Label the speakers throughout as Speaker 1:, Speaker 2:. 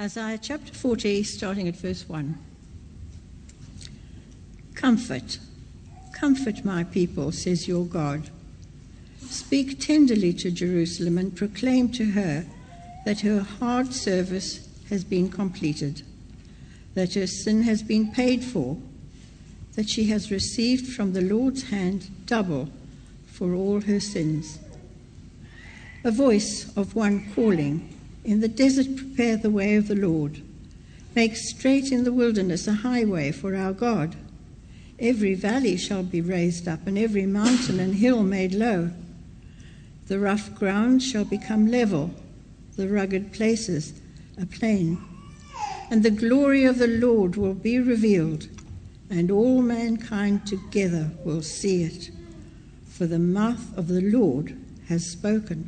Speaker 1: Isaiah chapter 40, starting at verse 1. Comfort, comfort my people, says your God. Speak tenderly to Jerusalem and proclaim to her that her hard service has been completed, that her sin has been paid for, that she has received from the Lord's hand double for all her sins. A voice of one calling, in the desert prepare the way of the Lord. Make straight in the wilderness a highway for our God. Every valley shall be raised up, and every mountain and hill made low. The rough ground shall become level, the rugged places a plain. And the glory of the Lord will be revealed, and all mankind together will see it. For the mouth of the Lord has spoken.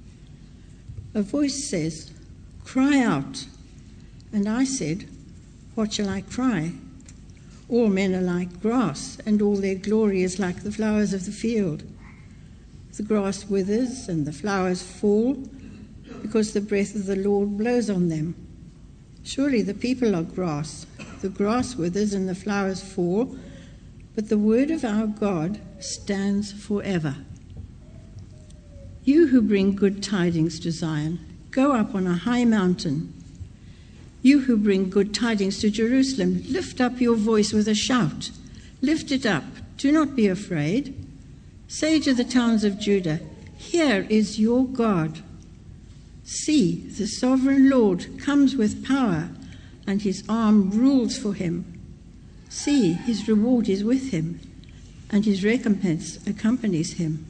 Speaker 1: A voice says, cry out. And I said, what shall I cry? All men are like grass, and all their glory is like the flowers of the field. The grass withers and the flowers fall, because the breath of the Lord blows on them. Surely the people are grass. The grass withers and the flowers fall, but the word of our God stands forever. You who bring good tidings to Zion, go up on a high mountain. You who bring good tidings to Jerusalem, lift up your voice with a shout. Lift it up, do not be afraid. Say to the towns of Judah, here is your God. See, the sovereign Lord comes with power, and his arm rules for him. See, his reward is with him, and his recompense accompanies him.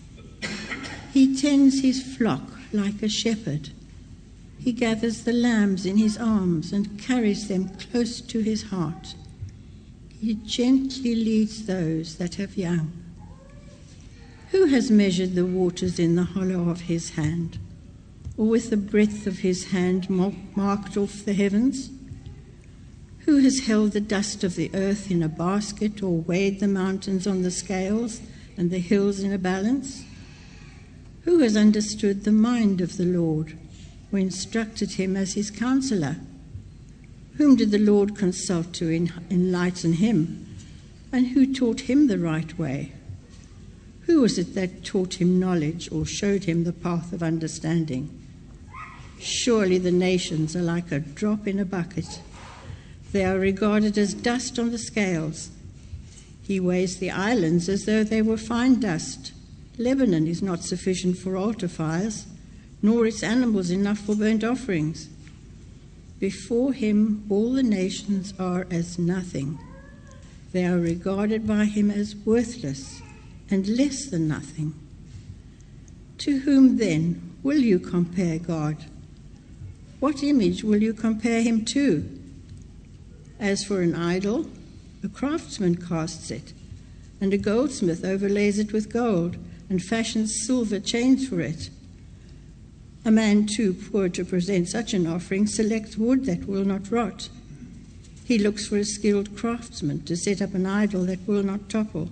Speaker 1: He tends his flock like a shepherd. He gathers the lambs in his arms and carries them close to his heart. He gently leads those that have young. Who has measured the waters in the hollow of his hand, or with the breadth of his hand marked off the heavens? Who has held the dust of the earth in a basket, or weighed the mountains on the scales and the hills in a balance? Who has understood the mind of the Lord, or instructed him as his counselor? Whom did the Lord consult to enlighten him? And who taught him the right way? Who was it that taught him knowledge, or showed him the path of understanding? Surely the nations are like a drop in a bucket. They are regarded as dust on the scales. He weighs the islands as though they were fine dust. Lebanon is not sufficient for altar fires, nor its animals enough for burnt offerings. Before him all the nations are as nothing. They are regarded by him as worthless and less than nothing. To whom then will you compare God? What image will you compare him to? As for an idol, a craftsman casts it, and a goldsmith overlays it with gold, and fashions silver chains for it. A man too poor to present such an offering selects wood that will not rot. He looks for a skilled craftsman to set up an idol that will not topple.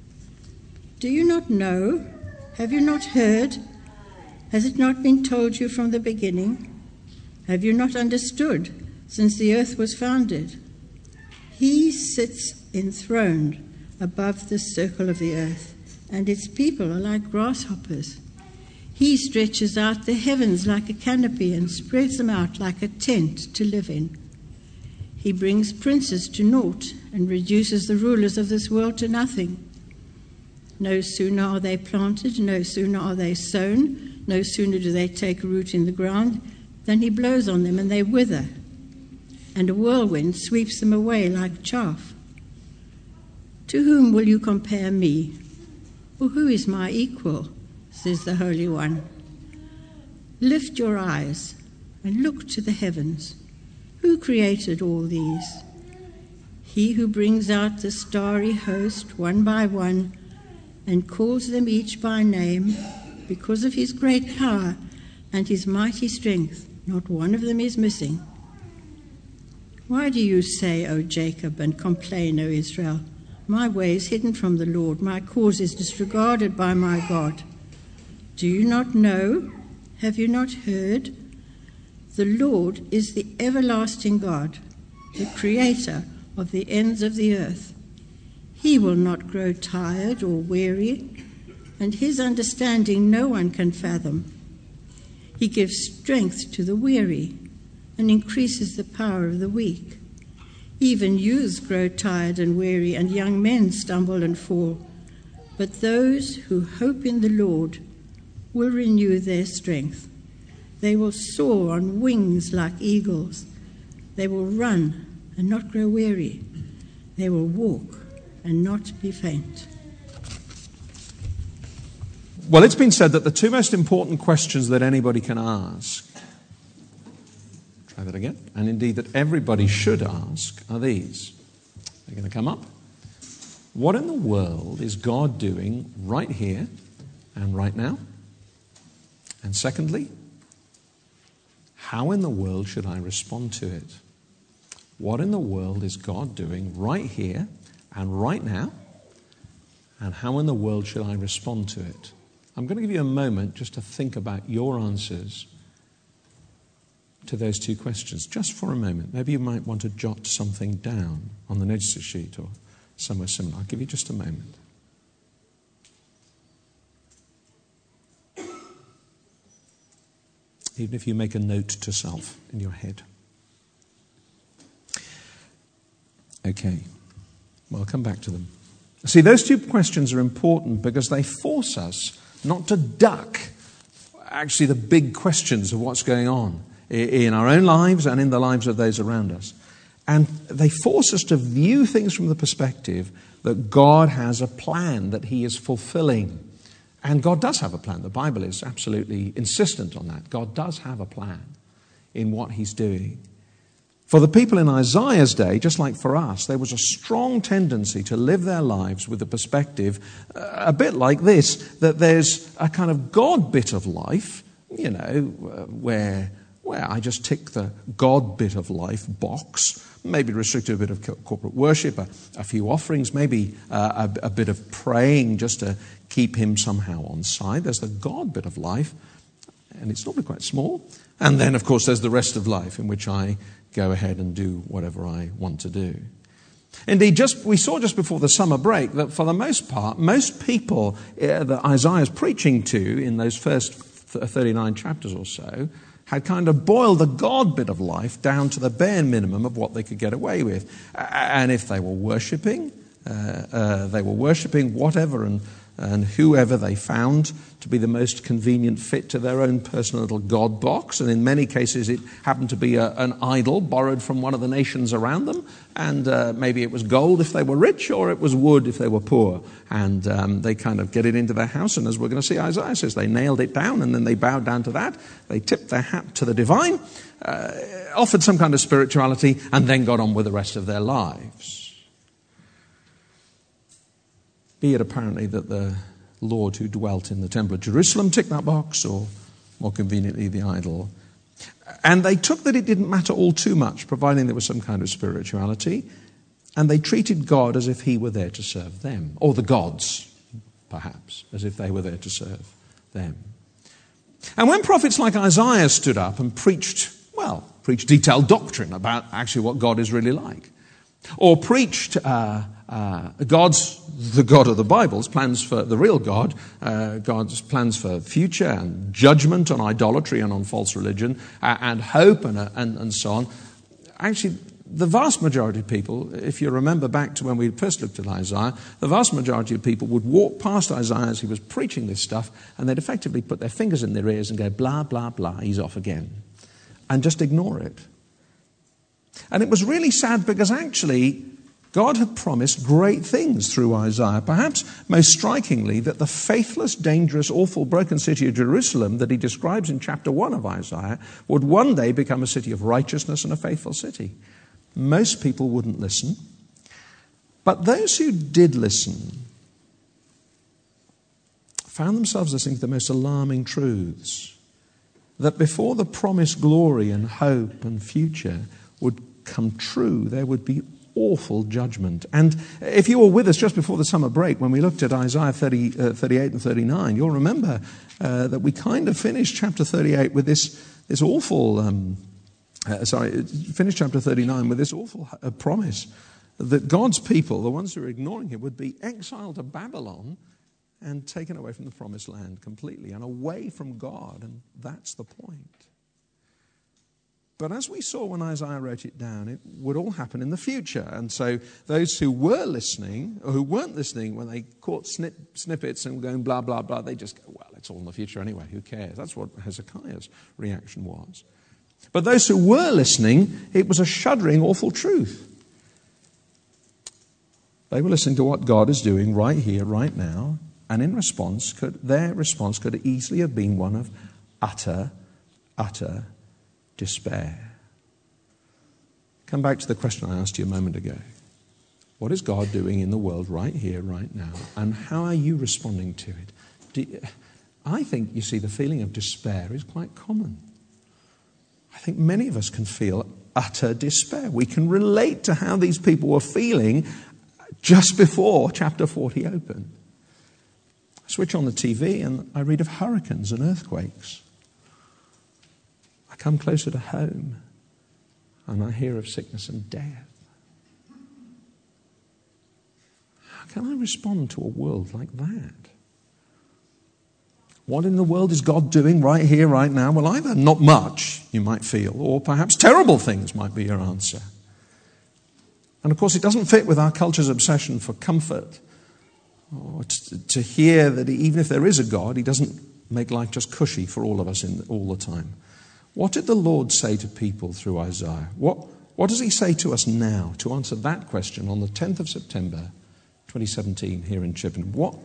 Speaker 1: Do you not know? Have you not heard? Has it not been told you from the beginning? Have you not understood since the earth was founded? He sits enthroned above the circle of the earth, and its people are like grasshoppers. He stretches out the heavens like a canopy and spreads them out like a tent to live in. He brings princes to naught and reduces the rulers of this world to nothing. No sooner are they planted, no sooner are they sown, no sooner do they take root in the ground, than he blows on them and they wither, and a whirlwind sweeps them away like chaff. To whom will you compare me? Or who is my equal? Says the Holy One. Lift your eyes and look to the heavens. Who created all these? He who brings out the starry host one by one and calls them each by name, because of his great power and his mighty strength, not one of them is missing. Why do you say, O Jacob, and complain, O Israel? My way is hidden from the Lord, my cause is disregarded by my God. Do you not know? Have you not heard? The Lord is the everlasting God, the creator of the ends of the earth. He will not grow tired or weary, and his understanding no one can fathom. He gives strength to the weary and increases the power of the weak. Even youths grow tired and weary, and young men stumble and fall. But those who hope in the Lord will renew their strength. They will soar on wings like eagles. They will run and not grow weary. They will walk and not be faint.
Speaker 2: Well, it's been said that the two most important questions that anybody can ask, try that again, and indeed that everybody should ask, are these. They're going to come up. What in the world is God doing right here and right now? And secondly, how in the world should I respond to it? What in the world is God doing right here and right now? And how in the world should I respond to it? I'm going to give you a moment just to think about your answers to those two questions, just for a moment. Maybe you might want to jot something down on the notice sheet or somewhere similar. I'll give you just a moment. Even if you make a note to self in your head. Okay, well, I'll come back to them. See, those two questions are important because they force us not to duck actually the big questions of what's going on in our own lives and in the lives of those around us. And they force us to view things from the perspective that God has a plan that he is fulfilling. And God does have a plan. The Bible is absolutely insistent on that. God does have a plan in what he's doing. For the people in Isaiah's day, just like for us, there was a strong tendency to live their lives with a perspective a bit like this, that there's a kind of God bit of life, where I just tick the God bit of life box, maybe restrict to a bit of corporate worship, a few offerings, maybe a bit of praying just to keep him somehow on side. There's the God bit of life, and it's normally quite small. And then, of course, there's the rest of life in which I go ahead and do whatever I want to do. Indeed, we saw just before the summer break that for the most part, most people that Isaiah is preaching to in those first 39 chapters or so had kind of boiled the God bit of life down to the bare minimum of what they could get away with. And if they were worshipping whatever and whoever they found to be the most convenient fit to their own personal little God box. And in many cases it happened to be an idol borrowed from one of the nations around them. And maybe it was gold if they were rich, or it was wood if they were poor. And they kind of get it into their house. And as we're going to see, Isaiah says they nailed it down and then they bowed down to that. They tipped their hat to the divine, offered some kind of spirituality, and then got on with the rest of their lives. Be it apparently that the Lord who dwelt in the temple of Jerusalem ticked that box, or more conveniently the idol. And they took that it didn't matter all too much, providing there was some kind of spirituality, and they treated God as if he were there to serve them, or the gods, perhaps, as if they were there to serve them. And when prophets like Isaiah stood up and preached detailed doctrine about actually what God is really like, or preached God's, the God of the Bible's plans for the real God, God's plans for future and judgment on idolatry and on false religion, and hope and so on. Actually, the vast majority of people, if you remember back to when we first looked at Isaiah, the vast majority of people would walk past Isaiah as he was preaching this stuff, and they'd effectively put their fingers in their ears and go, blah, blah, blah, he's off again, and just ignore it. And it was really sad because actually God had promised great things through Isaiah. Perhaps most strikingly that the faithless, dangerous, awful, broken city of Jerusalem that he describes in chapter 1 of Isaiah would one day become a city of righteousness and a faithful city. Most people wouldn't listen. But those who did listen found themselves listening to the most alarming truths. That before the promised glory and hope and future would come true, there would be awful judgment. And if you were with us just before the summer break when we looked at Isaiah 38 and 39, you'll remember that we kind of finished chapter 38 with this awful, finished chapter 39 with this awful promise that God's people, the ones who are ignoring him, would be exiled to Babylon and taken away from the promised land completely and away from God. And that's the point. But as we saw when Isaiah wrote it down, it would all happen in the future. And so those who were listening, or who weren't listening when they caught snippets and going blah, blah, blah, they just go, well, it's all in the future anyway, who cares? That's what Hezekiah's reaction was. But those who were listening, it was a shuddering, awful truth. They were listening to what God is doing right here, right now, and in response, their response could easily have been one of utter despair. Come back to the question I asked you a moment ago. What is God doing in the world right here, right now? And how are you responding to it? I think, you see, the feeling of despair is quite common. I think many of us can feel utter despair. We can relate to how these people were feeling just before chapter 40 opened. I switch on the TV and I read of hurricanes and earthquakes. I come closer to home and I hear of sickness and death. How can I respond to a world like that? What in the world is God doing right here, right now? Well, either not much, you might feel, or perhaps terrible things might be your answer. And of course, it doesn't fit with our culture's obsession for comfort, or to hear that even if there is a God, he doesn't make life just cushy for all of us all the time. What did the Lord say to people through Isaiah? What does he say to us now to answer that question on the 10th of September 2017 here in Chippenham? What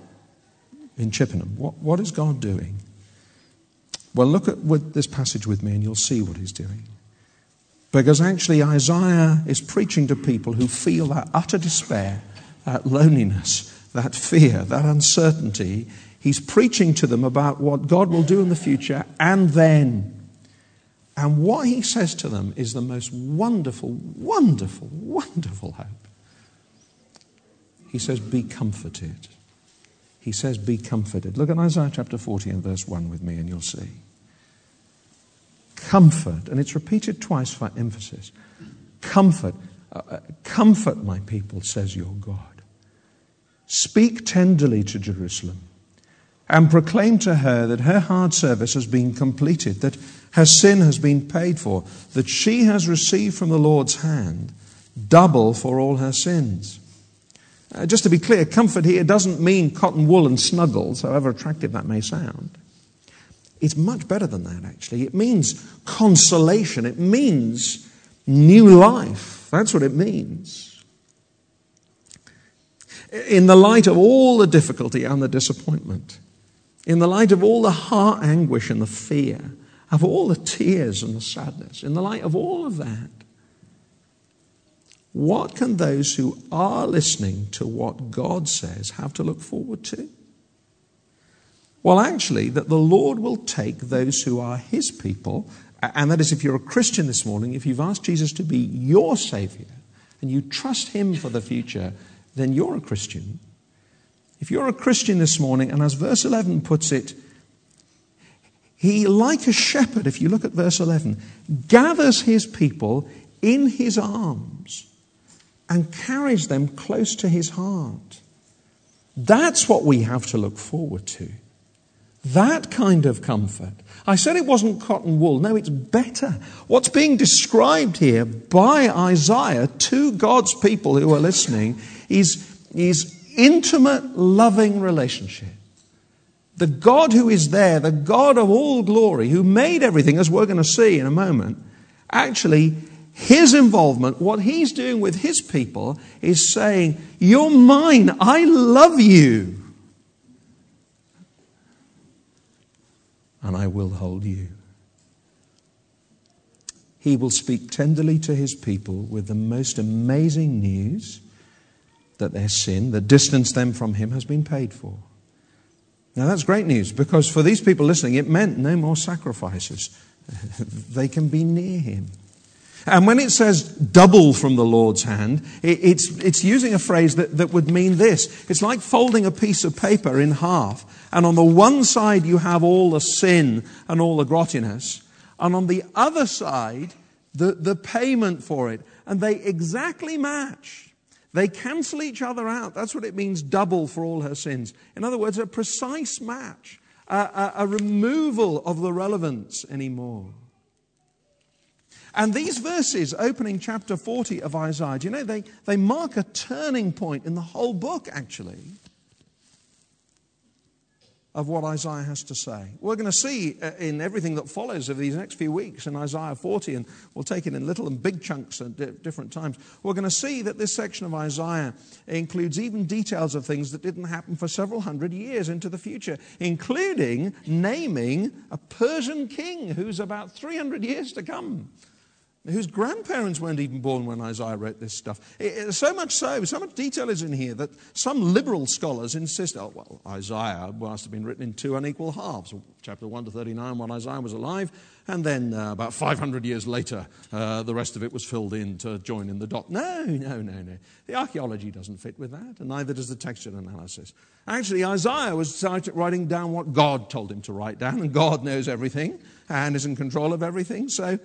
Speaker 2: is God doing? Well, look at this passage with me and you'll see what he's doing. Because actually Isaiah is preaching to people who feel that utter despair, that loneliness, that fear, that uncertainty. He's preaching to them about what God will do in the future and then. And what he says to them is the most wonderful, wonderful, wonderful hope. He says, be comforted. He says, be comforted. Look at Isaiah chapter 40 and verse 1 with me and you'll see. Comfort, and it's repeated twice for emphasis. Comfort, comfort my people, says your God. Speak tenderly to Jerusalem and proclaim to her that her hard service has been completed, that her sin has been paid for, that she has received from the Lord's hand double for all her sins. Just to be clear, comfort here doesn't mean cotton wool and snuggles, however attractive that may sound. It's much better than that, actually. It means consolation. It means new life. That's what it means. In the light of all the difficulty and the disappointment, in the light of all the heart anguish and the fear, of all the tears and the sadness, in the light of all of that, what can those who are listening to what God says have to look forward to? Well, actually, that the Lord will take those who are his people, and that is if you're a Christian this morning, if you've asked Jesus to be your Savior, and you trust him for the future, then you're a Christian. If you're a Christian this morning, and as verse 11 puts it, he, like a shepherd, if you look at verse 11, gathers his people in his arms and carries them close to his heart. That's what we have to look forward to. That kind of comfort. I said it wasn't cotton wool. No, it's better. What's being described here by Isaiah to God's people who are listening is intimate, loving relationship. The God who is there, the God of all glory, who made everything, as we're going to see in a moment, actually, his involvement, what he's doing with his people, is saying, you're mine, I love you. And I will hold you. He will speak tenderly to his people with the most amazing news that their sin, that distanced them from him, has been paid for. Now that's great news, because for these people listening, it meant no more sacrifices. They can be near him. And when it says double from the Lord's hand, it's using a phrase that would mean this. It's like folding a piece of paper in half. And on the one side you have all the sin and all the grottiness. And on the other side, the payment for it. And they exactly match. They cancel each other out. That's what it means, double for all her sins. In other words, a precise match. A removal of the relevance anymore. And these verses, opening chapter 40 of Isaiah, do you know, they mark a turning point in the whole book, actually, of what Isaiah has to say. We're going to see in everything that follows over these next few weeks in Isaiah 40, and we'll take it in little and big chunks at different times, we're going to see that this section of Isaiah includes even details of things that didn't happen for several hundred years into the future, including naming a Persian king who's about 300 years to come, whose grandparents weren't even born when Isaiah wrote this stuff. So much detail is in here that some liberal scholars insist, Isaiah must have been written in two unequal halves, chapter 1 to 39 when Isaiah was alive, and then about 500 years later, the rest of it was filled in to join in the dot. No. The archaeology doesn't fit with that, and neither does the textual analysis. Actually, Isaiah was writing down what God told him to write down, and God knows everything and is in control of everything, so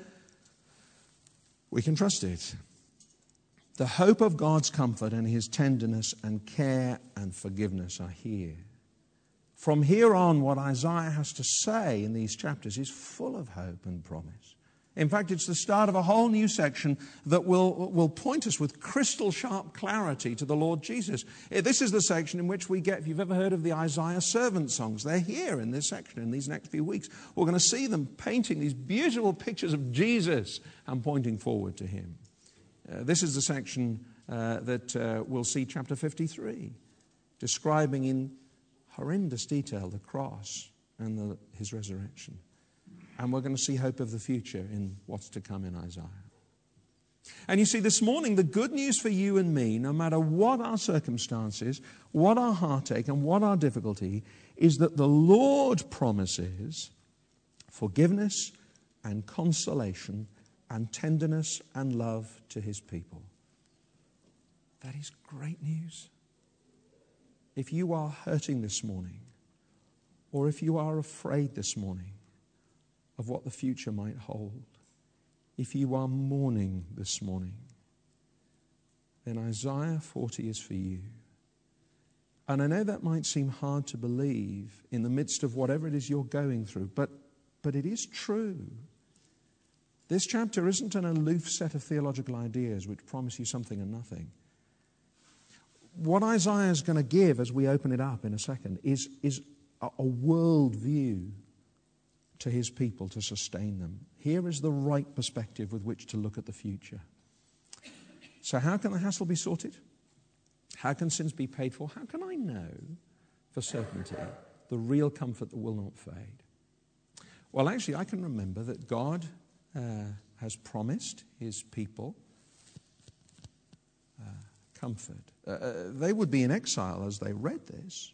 Speaker 2: we can trust it. The hope of God's comfort and his tenderness and care and forgiveness are here. From here on, what Isaiah has to say in these chapters is full of hope and promise. In fact, it's the start of a whole new section that will point us with crystal sharp clarity to the Lord Jesus. This is the section in which we get, if you've ever heard of the Isaiah servant songs, they're here in this section in these next few weeks. We're going to see them painting these beautiful pictures of Jesus and pointing forward to him. This is the section that we'll see chapter 53, describing in horrendous detail the cross and his resurrection. And we're going to see hope of the future in what's to come in Isaiah. And you see, this morning, the good news for you and me, no matter what our circumstances, what our heartache and what our difficulty, is that the Lord promises forgiveness and consolation and tenderness and love to his people. That is great news. If you are hurting this morning, or if you are afraid this morning of what the future might hold, if you are mourning this morning, then Isaiah 40 is for you. And I know that might seem hard to believe in the midst of whatever it is you're going through, but it is true. This chapter isn't an aloof set of theological ideas which promise you something and nothing. What Isaiah is going to give as we open it up in a second is a world view to his people to sustain them. Here is the right perspective with which to look at the future. So how can the hassle be sorted? How can sins be paid for? How can I know for certainty the real comfort that will not fade? Well, actually, I can remember that God has promised his people comfort. They would be in exile as they read this,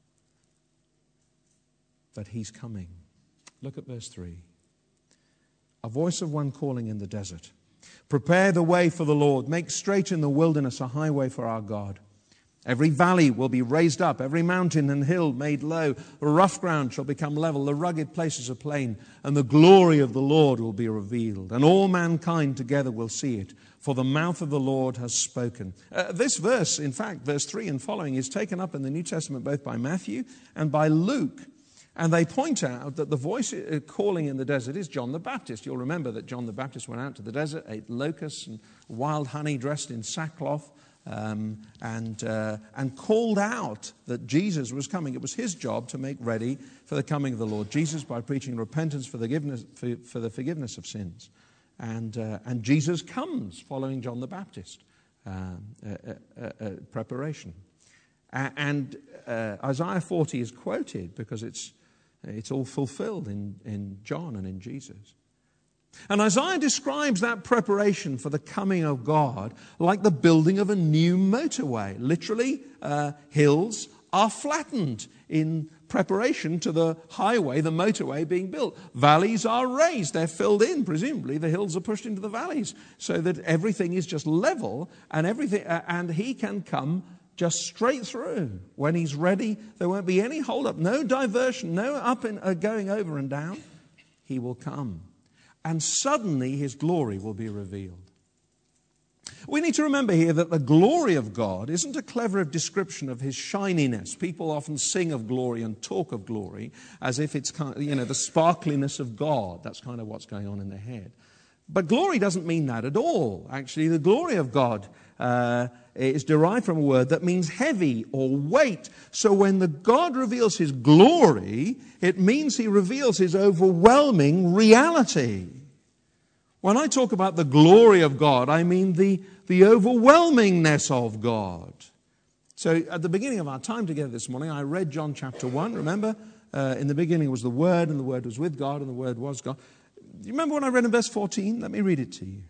Speaker 2: but he's coming. Look at verse 3. A voice of one calling in the desert. Prepare the way for the Lord. Make straight in the wilderness a highway for our God. Every valley will be raised up, every mountain and hill made low. The rough ground shall become level, the rugged places a plain, and the glory of the Lord will be revealed. And all mankind together will see it, for the mouth of the Lord has spoken. This verse, in fact, verse 3 and following, is taken up in the New Testament both by Matthew and by Luke. And they point out that the voice calling in the desert is John the Baptist. You'll remember that John the Baptist went out to the desert, ate locusts and wild honey, dressed in sackcloth, and called out that Jesus was coming. It was his job to make ready for the coming of the Lord Jesus by preaching repentance for the forgiveness of sins. And Jesus comes following John the Baptist, preparation. And Isaiah 40 is quoted because it's all fulfilled in John and in Jesus. And Isaiah describes that preparation for the coming of God like the building of a new motorway. Literally, hills are flattened in preparation to the highway, the motorway being built. Valleys are raised. They're filled in. Presumably the hills are pushed into the valleys so that everything is just level and he can come just straight through. When he's ready, there won't be any hold up, no diversion, no up and going over and down. He will come. And suddenly his glory will be revealed. We need to remember here that the glory of God isn't a clever description of his shininess. People often sing of glory and talk of glory as if it's kind of, the sparkliness of God. That's kind of what's going on in their head. But glory doesn't mean that at all. Actually, the glory of God is derived from a word that means heavy or weight. So when the God reveals his glory, it means he reveals his overwhelming reality. When I talk about the glory of God, I mean the overwhelmingness of God. So at the beginning of our time together this morning, I read John chapter 1. Remember, in the beginning was the Word, and the Word was with God, and the Word was God. You remember when I read in verse 14? Let me read it to you.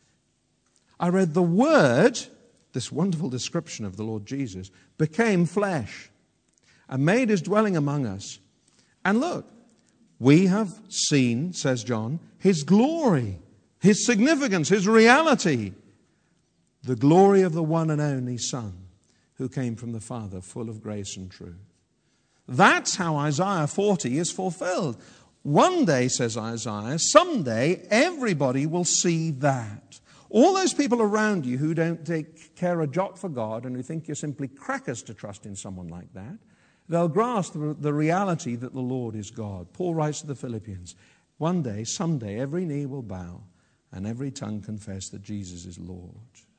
Speaker 2: I read the Word, this wonderful description of the Lord Jesus, became flesh and made his dwelling among us. And look, we have seen, says John, his glory, his significance, his reality, the glory of the one and only Son who came from the Father, full of grace and truth. That's how Isaiah 40 is fulfilled. One day, says Isaiah, someday everybody will see that. All those people around you who don't care a jot for God and who think you're simply crackers to trust in someone like that, they'll grasp the reality that the Lord is God. Paul writes to the Philippians, one day, someday, every knee will bow and every tongue confess that Jesus is Lord.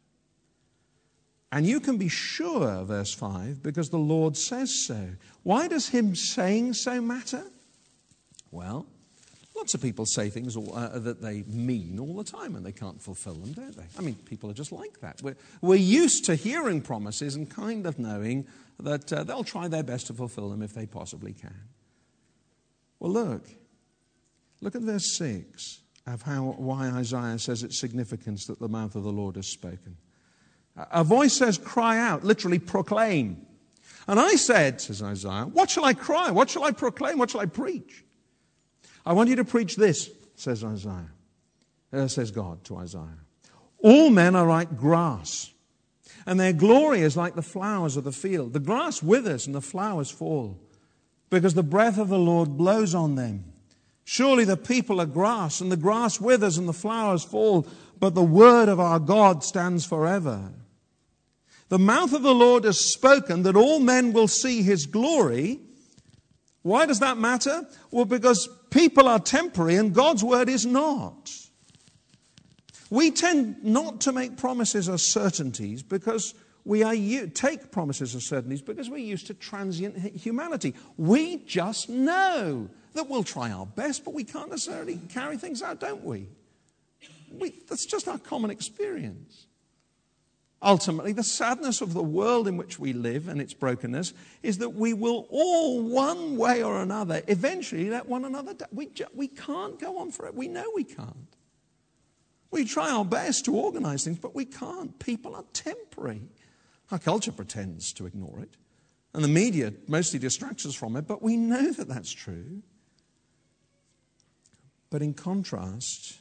Speaker 2: And you can be sure, verse 5, because the Lord says so. Why does him saying so matter? Well, lots of people say things that they mean all the time and they can't fulfill them, don't they? I mean, people are just like that. We're used to hearing promises and kind of knowing that they'll try their best to fulfill them if they possibly can. Well, look at verse 6 of why Isaiah says it's significance that the mouth of the Lord has spoken. A voice says, cry out, literally proclaim. And I said, says Isaiah, what shall I cry? What shall I proclaim? What shall I preach? I want you to preach this, says Isaiah. Says God to Isaiah. All men are like grass, and their glory is like the flowers of the field. The grass withers and the flowers fall, because the breath of the Lord blows on them. Surely the people are grass, and the grass withers and the flowers fall, but the word of our God stands forever. The mouth of the Lord has spoken that all men will see his glory. Why does that matter? Well, because people are temporary and God's word is not. We tend not to make promises as certainties because take promises as certainties because we're used to transient humanity. We just know that we'll try our best, but we can't necessarily carry things out, don't we? That's just our common experience. Ultimately, the sadness of the world in which we live and its brokenness is that we will all, one way or another, eventually let one another down. We can't go on forever. We know we can't. We try our best to organize things, but we can't. People are temporary. Our culture pretends to ignore it, and the media mostly distracts us from it, but we know that that's true. But in contrast,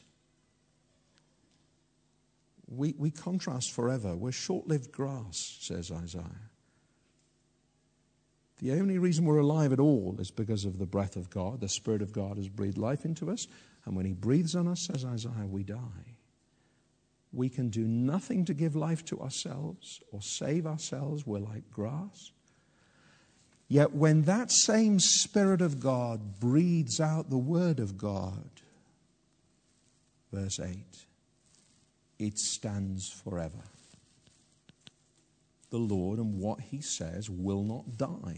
Speaker 2: we contrast forever. We're short-lived grass, says Isaiah. The only reason we're alive at all is because of the breath of God. The Spirit of God has breathed life into us, and when he breathes on us, says Isaiah, we die. We can do nothing to give life to ourselves or save ourselves. We're like grass. Yet when that same Spirit of God breathes out the Word of God, verse 8, it stands forever. The Lord and what he says will not die.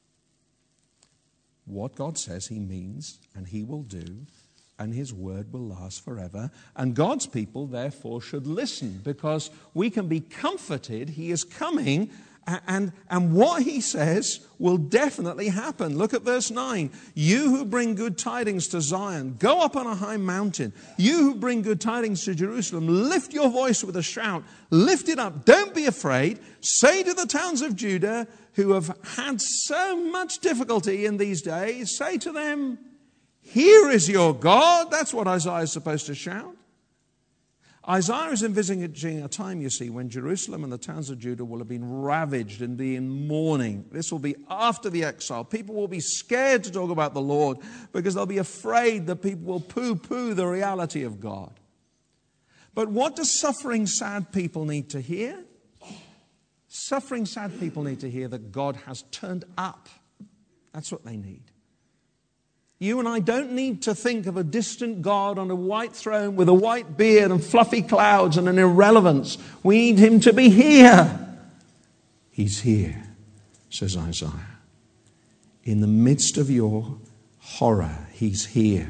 Speaker 2: What God says he means and he will do, and his word will last forever. And God's people, therefore, should listen because we can be comforted. He is coming, and what he says will definitely happen. Look at verse 9. You who bring good tidings to Zion, go up on a high mountain. You who bring good tidings to Jerusalem, lift your voice with a shout. Lift it up. Don't be afraid. Say to the towns of Judah, who have had so much difficulty in these days, say to them, here is your God. That's what Isaiah is supposed to shout. Isaiah is envisaging a time, you see, when Jerusalem and the towns of Judah will have been ravaged and be in mourning. This will be after the exile. People will be scared to talk about the Lord because they'll be afraid that people will poo-poo the reality of God. But what do suffering, sad people need to hear? Suffering, sad people need to hear that God has turned up. That's what they need. You and I don't need to think of a distant God on a white throne with a white beard and fluffy clouds and an irrelevance. We need him to be here. He's here, says Isaiah. In the midst of your horror, he's here.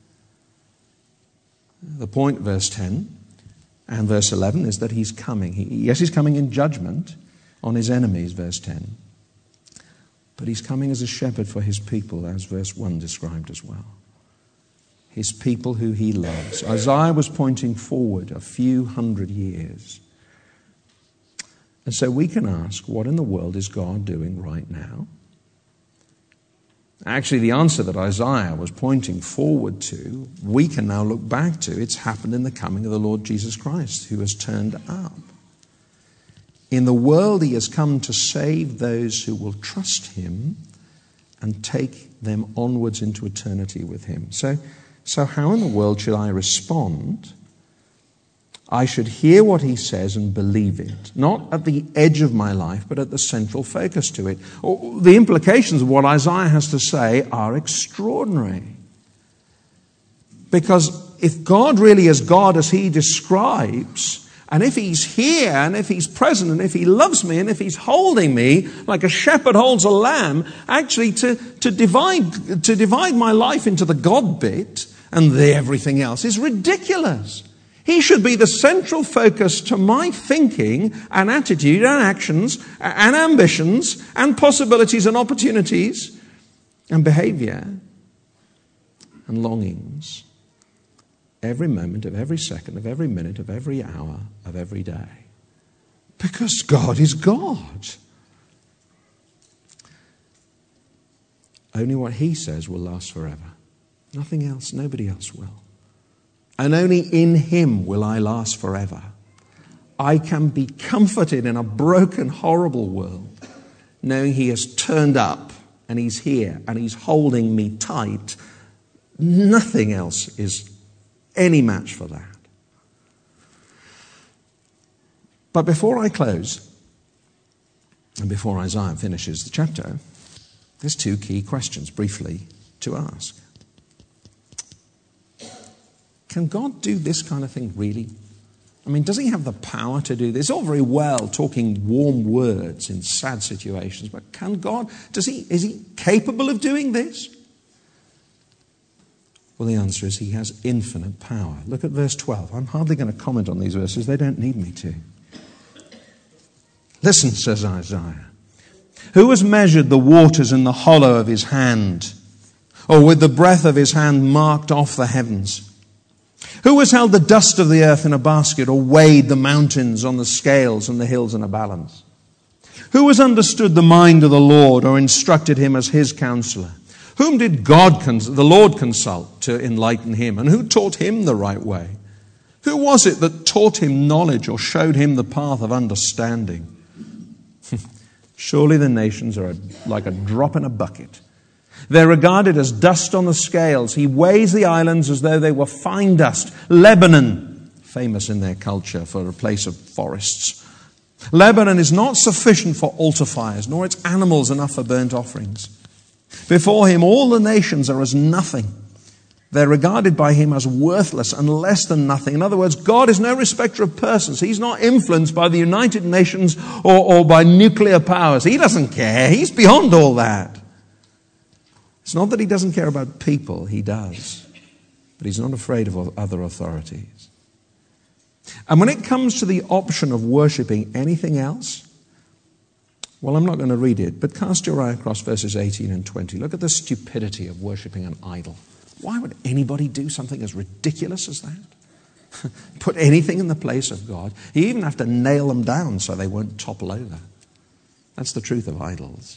Speaker 2: The point, verse 10 and verse 11, is that he's coming. Yes, he's coming in judgment on his enemies, verse 10. But he's coming as a shepherd for his people, as verse 1 described as well. His people who he loves. Isaiah was pointing forward a few hundred years. And so we can ask, what in the world is God doing right now? Actually, the answer that Isaiah was pointing forward to, we can now look back to. It's happened in the coming of the Lord Jesus Christ, who has turned up. In the world, he has come to save those who will trust him and take them onwards into eternity with him. So how in the world should I respond? I should hear what he says and believe it, not at the edge of my life, but at the central focus to it. The implications of what Isaiah has to say are extraordinary. Because if God really is God as he describes, and if he's here, and if he's present, and if he loves me, and if he's holding me like a shepherd holds a lamb, actually to divide my life into the God bit and the everything else is ridiculous. He should be the central focus to my thinking and attitude and actions and ambitions and possibilities and opportunities and behavior and longings. Every moment of every second of every minute of every hour of every day. Because God is God. Only what he says will last forever. Nothing else, nobody else will. And only in him will I last forever. I can be comforted in a broken, horrible world, knowing he has turned up and he's here and he's holding me tight. Nothing else is any match for that. But before I close, and before Isaiah finishes the chapter, there's two key questions briefly to ask. Can God do this kind of thing really? I mean, does he have the power to do this? It's all very well talking warm words in sad situations, but can God, is he capable of doing this? Well, the answer is he has infinite power. Look at verse 12. I'm hardly going to comment on these verses. They don't need me to. Listen, says Isaiah. Who has measured the waters in the hollow of his hand, or with the breath of his hand marked off the heavens? Who has held the dust of the earth in a basket, or weighed the mountains on the scales and the hills in a balance? Who has understood the mind of the Lord, or instructed him as his counselor? Whom did the Lord consult to enlighten him? And who taught him the right way? Who was it that taught him knowledge or showed him the path of understanding? Surely the nations are like a drop in a bucket. They're regarded as dust on the scales. He weighs the islands as though they were fine dust. Lebanon, famous in their culture for a place of forests. Lebanon is not sufficient for altar fires, nor its animals enough for burnt offerings. Before him, all the nations are as nothing. They're regarded by him as worthless and less than nothing. In other words, God is no respecter of persons. He's not influenced by the United Nations or by nuclear powers. He doesn't care. He's beyond all that. It's not that he doesn't care about people. He does. But he's not afraid of other authorities. And when it comes to the option of worshipping anything else, well, I'm not going to read it, but cast your eye across verses 18 and 20. Look at the stupidity of worshipping an idol. Why would anybody do something as ridiculous as that? Put anything in the place of God. You even have to nail them down so they won't topple over. That's the truth of idols.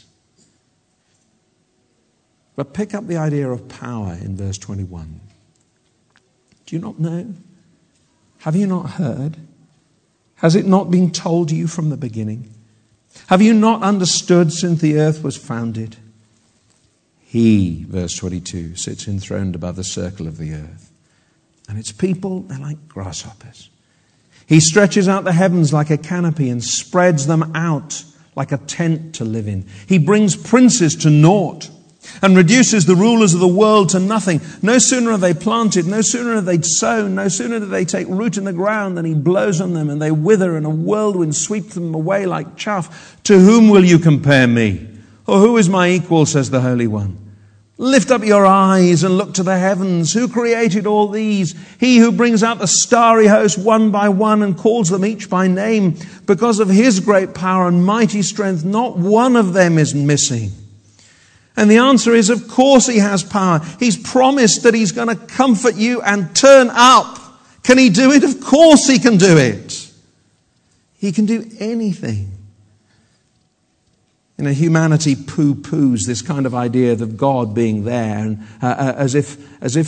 Speaker 2: But pick up the idea of power in verse 21. Do you not know? Have you not heard? Has it not been told you from the beginning? Have you not understood since the earth was founded? He, verse 22, sits enthroned above the circle of the earth. And its people, they're like grasshoppers. He stretches out the heavens like a canopy and spreads them out like a tent to live in. He brings princes to naught and reduces the rulers of the world to nothing. No sooner are they planted, no sooner are they sown, no sooner do they take root in the ground than he blows on them and they wither and a whirlwind sweeps them away like chaff. To whom will you compare me? Or who is my equal, says the Holy One? Lift up your eyes and look to the heavens. Who created all these? He who brings out the starry host one by one and calls them each by name. Because of his great power and mighty strength, not one of them is missing. And the answer is, of course he has power. He's promised that he's going to comfort you and turn up. Can he do it? Of course he can do it. He can do anything. You know, humanity poo-poos this kind of idea of God being there, and as if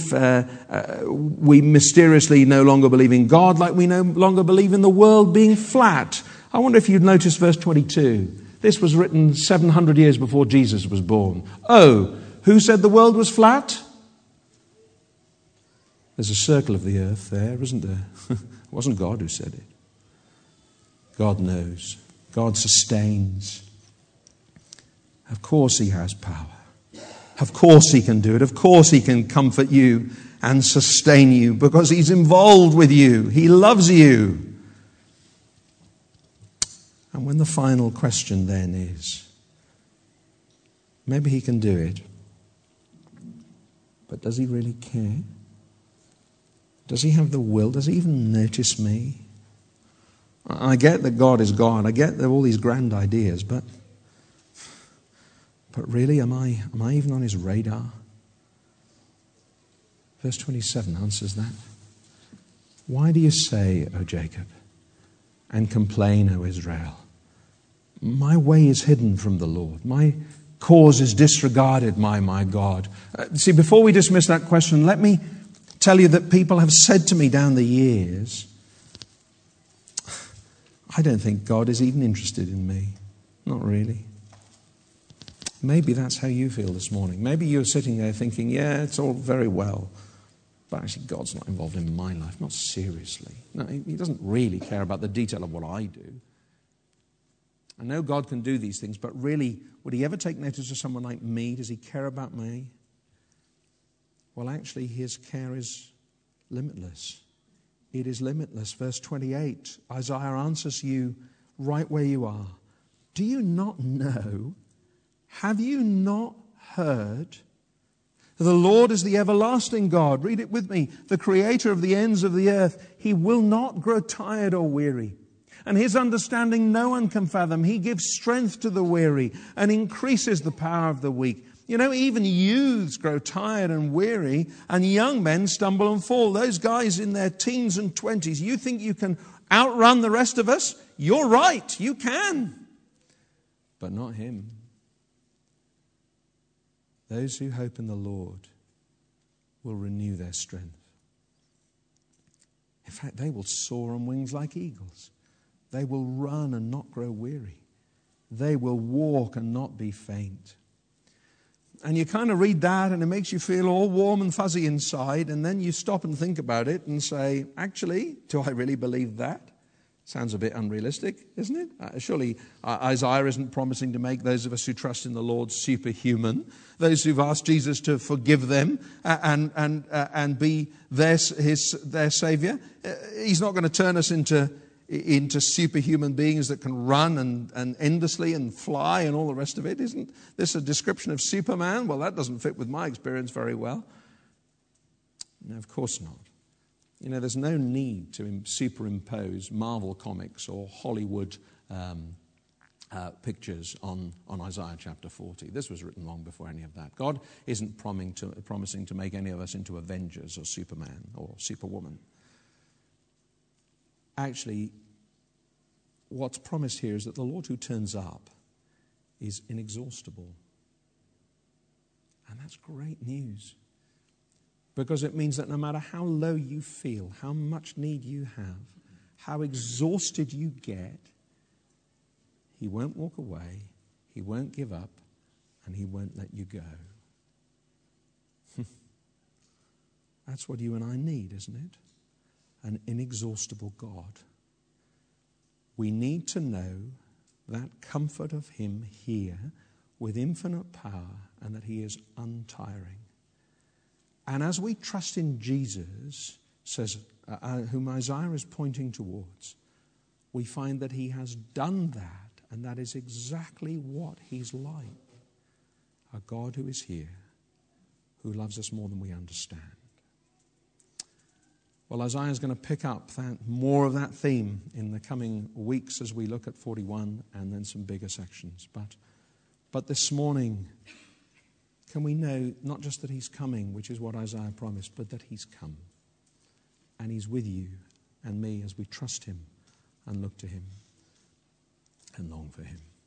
Speaker 2: we mysteriously no longer believe in God, like we no longer believe in the world being flat. I wonder if you'd notice verse 22. This was written 700 years before Jesus was born. Oh, who said the world was flat? There's a circle of the earth there, isn't there? It wasn't God who said it. God knows. God sustains. Of course he has power. Of course he can do it. Of course he can comfort you and sustain you because he's involved with you. He loves you. And when the final question then is, maybe he can do it, but does he really care? Does he have the will? Does he even notice me? I get that God is God. I get all these grand ideas, but really, am I even on his radar? Verse 27 answers that. Why do you say, O Jacob, and complain, O Israel? My way is hidden from the Lord. My cause is disregarded, my God. See, before we dismiss that question, let me tell you that people have said to me down the years, I don't think God is even interested in me. Not really. Maybe that's how you feel this morning. Maybe you're sitting there thinking, yeah, it's all very well, but actually God's not involved in my life, not seriously. No, he doesn't really care about the detail of what I do. I know God can do these things, but really, would he ever take notice of someone like me? Does he care about me? Well, actually, his care is limitless. It is limitless. Verse 28, Isaiah answers you right where you are. Do you not know? Have you not heard? The Lord is the everlasting God. Read it with me. The creator of the ends of the earth. He will not grow tired or weary. And his understanding no one can fathom. He gives strength to the weary and increases the power of the weak. You know, even youths grow tired and weary, and young men stumble and fall. Those guys in their teens and 20s, you think you can outrun the rest of us? You're right, you can. But not him. Those who hope in the Lord will renew their strength. In fact, they will soar on wings like eagles. They will run and not grow weary. They will walk and not be faint. And you kind of read that and it makes you feel all warm and fuzzy inside, and then you stop and think about it and say, actually, do I really believe that? Sounds a bit unrealistic, isn't it? Surely Isaiah isn't promising to make those of us who trust in the Lord superhuman. Those who've asked Jesus to forgive them and be their Savior. He's not going to turn us into superhuman beings that can run and endlessly and fly and all the rest of it. Isn't this a description of Superman? Well, that doesn't fit with my experience very well. No, of course not. You know, there's no need to superimpose Marvel comics or Hollywood pictures on Isaiah chapter 40. This was written long before any of that. God isn't promising to make any of us into Avengers or Superman or Superwoman. Actually, what's promised here is that the Lord who turns up is inexhaustible. And that's great news. Because it means that no matter how low you feel, how much need you have, how exhausted you get, He won't walk away, He won't give up, and He won't let you go. That's what you and I need, isn't it? An inexhaustible God. We need to know that comfort of Him here with infinite power, and that He is untiring. And as we trust in Jesus, says whom Isaiah is pointing towards, we find that He has done that, and that is exactly what He's like. A God who is here, who loves us more than we understand. Well, Isaiah is going to pick up more of that theme in the coming weeks as we look at 41 and then some bigger sections. But this morning, can we know not just that He's coming, which is what Isaiah promised, but that He's come. And He's with you and me as we trust Him and look to Him and long for Him.